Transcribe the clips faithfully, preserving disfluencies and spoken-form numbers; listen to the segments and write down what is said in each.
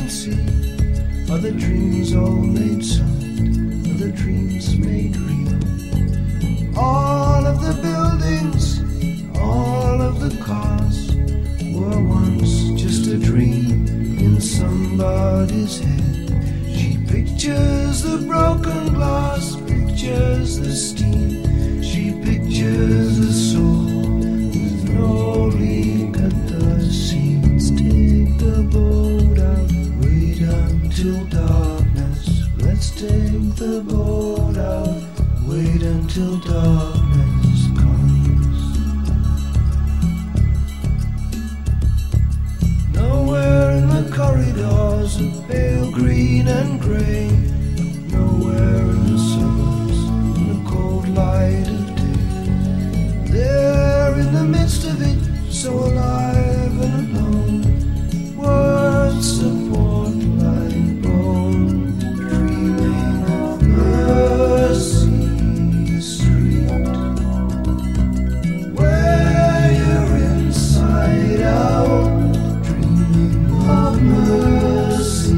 see. Are the dreams all made solid? Are the dreams made real? All of the buildings, all of the cars were once just a dream in somebody's head. She pictures the broken glass, pictures the steam. She pictures a soul with no leak at the seams. Take the boat out, wait until darkness. Let's take the boat out, wait until darkness comes. Nowhere in the corridors of pale green and grey, nowhere in the suburbs in the cold light of day. There in the midst of it, so alive and alone, words support like bone, dreaming of Mercy Street, where you're inside out, dreaming of mercy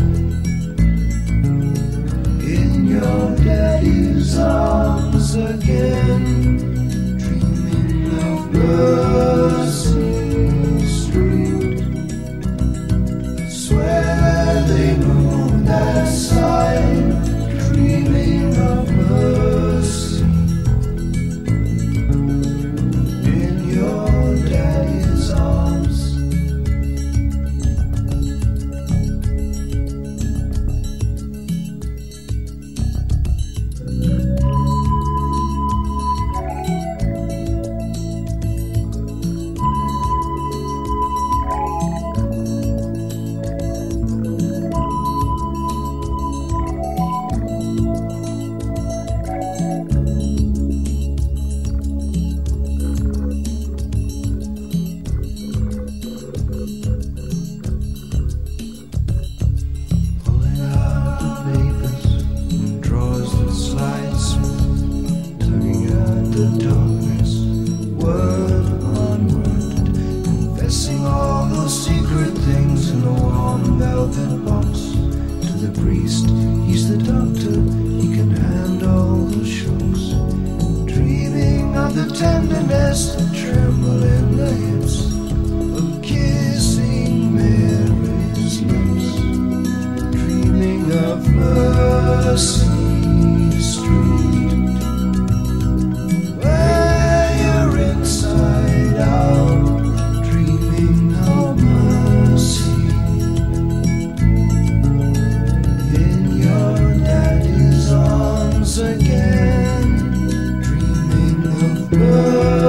in your daddy's arms again, dreaming of Mercy Street. Swear they moved that side, dreaming of mercy in your daddy's arms. Pulling out the papers and drawers that slide smooth, tugging at the darkness, word on word, confessing all those secret things in a warm velvet box. To the priest, he's the doctor, he can handle the shocks, dreaming of the tenderness that tremble in the hips of kissing Mary's lips, dreaming of Mercy Street, where you're inside out, dreaming of mercy in your daddy's arms again, dreaming of mercy.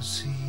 see.